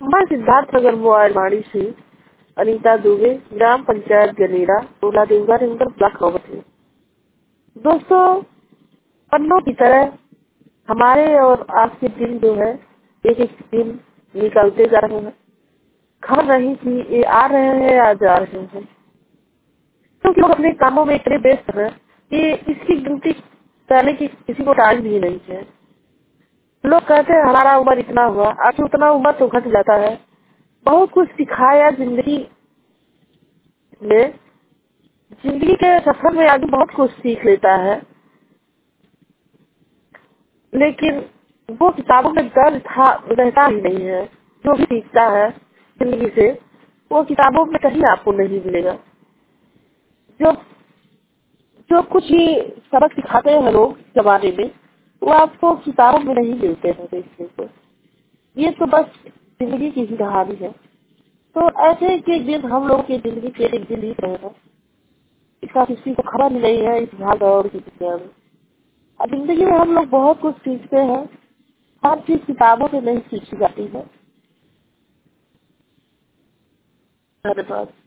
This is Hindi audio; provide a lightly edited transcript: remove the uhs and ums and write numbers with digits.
मैं सिद्धार्थनगर वार्ड से अनीता दुबे, ग्राम पंचायत गनेरा, टोला देवघर इंदर ब्लॉक नौबत है। दोस्तों, पन्नों की तरह हमारे और आपके दिन जो है एक एक दिन निकलते जा रहे हैं। खबर नहीं कि ये आ रहे हैं या जा रहे हैं, क्योंकि लोग अपने कामों में इतने व्यस्त हैं कि इसकी गिनती करने की किसी को टाइम भी नहीं है। लोग कहते हैं हमारा उम्र इतना हुआ, आज उतना उम्र तो घट जाता है। बहुत कुछ सिखाया जिंदगी में, जिंदगी के सफर में आदमी बहुत कुछ सीख लेता है, लेकिन वो किताबों में दर्ज था रहता ही नहीं है। जो भी सीखता है जिंदगी से वो किताबों में कहीं आपको नहीं मिलेगा। जो जो कुछ भी सबक सिखाते हैं लोग जमाने में, वो आपको किताबों में नहीं मिलते हैं देखने को। ये तो बस जिंदगी की ही कहानी है। तो ऐसे के दिन हम लोग की जिंदगी के एक दिन ही रहे हैं, इसका किसी को खबर नहीं है इस भाग दौड़ की दुनिया में। और जिंदगी में हम लोग बहुत कुछ सीखते हैं, हर चीज किताबों से नहीं सीखी जाती है। धन्यवाद।